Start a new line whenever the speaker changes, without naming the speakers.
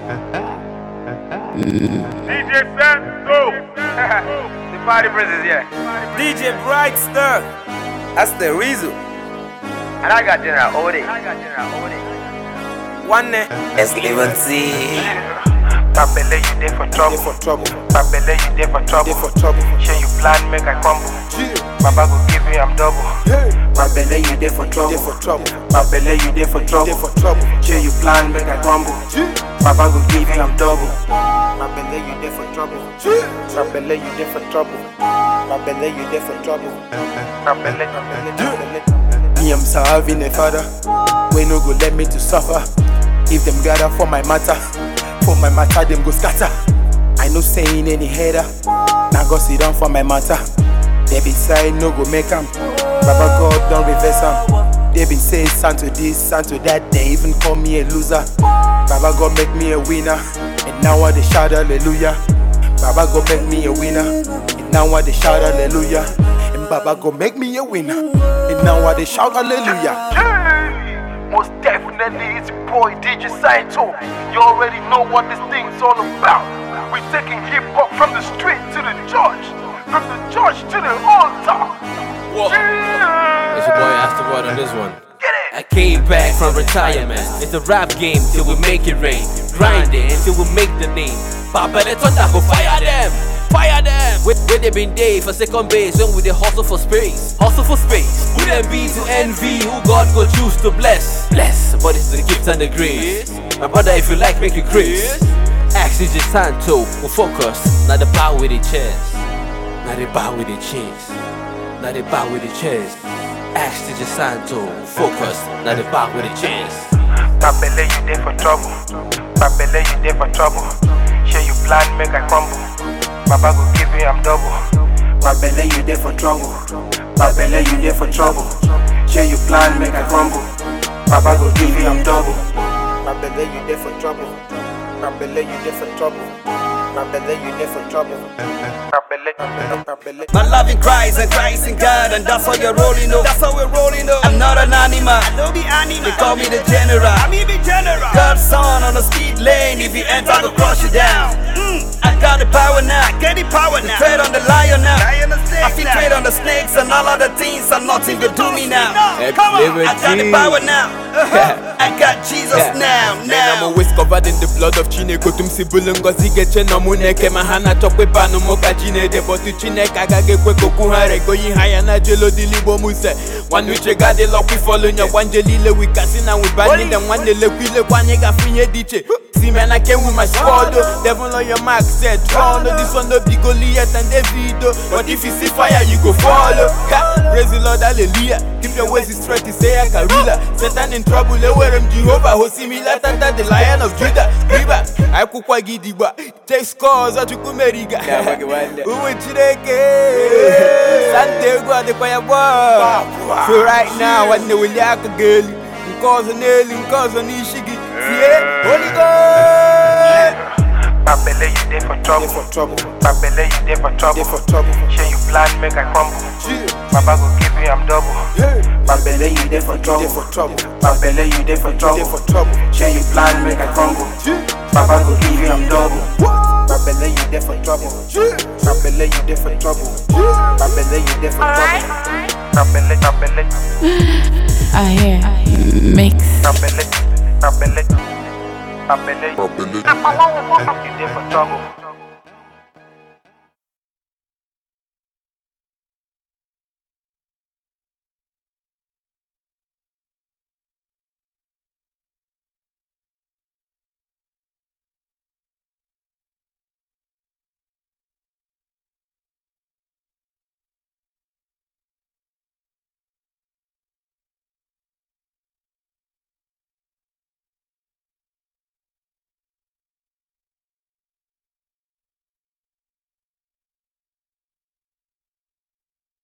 DJ Santo. The party princess, yeah.
DJ Brightstar. That's the reason.
And I got dinner all day.
One night. Let's live and see.
Papele, you there for trouble. Papele, you there for trouble. Share you plan, make I crumble. Baba go give me, I'm double. Papele, you there for trouble. Papele, you there for trouble. Share you plan, make I crumble. Baba go give me, I'm double. Papele, you there for trouble. Papele, you there for trouble. Papele, you there for trouble. Papele.
Me, I'm serving a father. We no go let me to suffer. If them gather for my matter, them go scatter. I no saying any hater. Now go sit down for my matter. They been saying no go make 'em. Baba God don't reverse 'em. They been saying Santo this, Santo that. They even call me a loser. Baba God make me a winner. And now I they shout hallelujah. Baba God make me a winner. And now I they shout hallelujah. And Baba God make me a winner. And now I they shout hallelujah.
Most definitely, it's your boy DJ Santo. You already know what this thing's all about. We're taking hip hop from the street to the church, from the church to the altar.
Whoa. It's your boy Asteroid on this one.
Get it.
I came back from retirement. It's a rap game till we make it rain. Grinding till we make the name. Papa, let's go fire them. Fire them! Where they been day for second base when we dey hustle for space. Hustle for space. Who them be to envy who God go choose to bless? Bless, but it's the gifts and the grace. My brother, if you like, make you craze. Ask DJ Santo, we focus. Now the bow with the chest. Now they bow with the chest. Now they bow with the chest. Ask DJ Santo, focus. Now they bow with the chest.
Papele, you there for trouble. Papele, you there for trouble. Share you plan, make I crumble. Baba go give me, I'm double. Papele, you there for trouble. Papele, you there for trouble. Share you plan, make I crumble. Baba go give me, I'm double. Papele, you there for trouble. Papele, you there for trouble. Papele, you there for trouble. Papele.
My loving cries and cries in God, and that's how you're rolling up. That's how we're rolling up. I'm not an animal. I don't be animal. They call me the general. I'm even general. God's son on the speed lane. If you enter, I'll crush you down. I got the power now. I get the power now. Tread on the lion now. I feel trade on the snakes and all other things are nothing to do me now. Come on, I got the power now. I got Jesus now.
I'm always covered in the blood of Chineke. Tumsi bulungo zigeche no muneke mahana chokwe pano moka Chineke. But to Chineke agage kwe kokuhare go yihaya na jelo dilibo muse. One which got the lock we follow ya one jelile we casino we banning them one le kwile kwanye ga finye diche. See man, I came with my squad. Devil on your mark said, "Oh no, this one no be Goliath and Davido. But if you see fire, you go follow." Praise the Lord, hallelujah. Keep your ways straight, to say I can ruler. Satan in trouble, they wear him Jehovah. Who see me like that, the Lion of Judah. Riba, I cook what gidiba. Take scores at Chukumeriga. Who will Chireke? Santiago, the fire boy. So right now, when they will yak a girl, cause a nail, cause an ishigi. Yeah, Holy God.
Papele, you there for trouble. Papele, you there for trouble. Share you plan, make I crumble. Baba go give me, I'm double. Papele, you there for trouble. Papele, you there for trouble. Share you plan, make I crumble. Baba go give me, I'm double. Papele, you there for trouble. Papele, you there for trouble. Papele, you there for trouble. Papele.
I hear mix.
Papele. You there for trouble.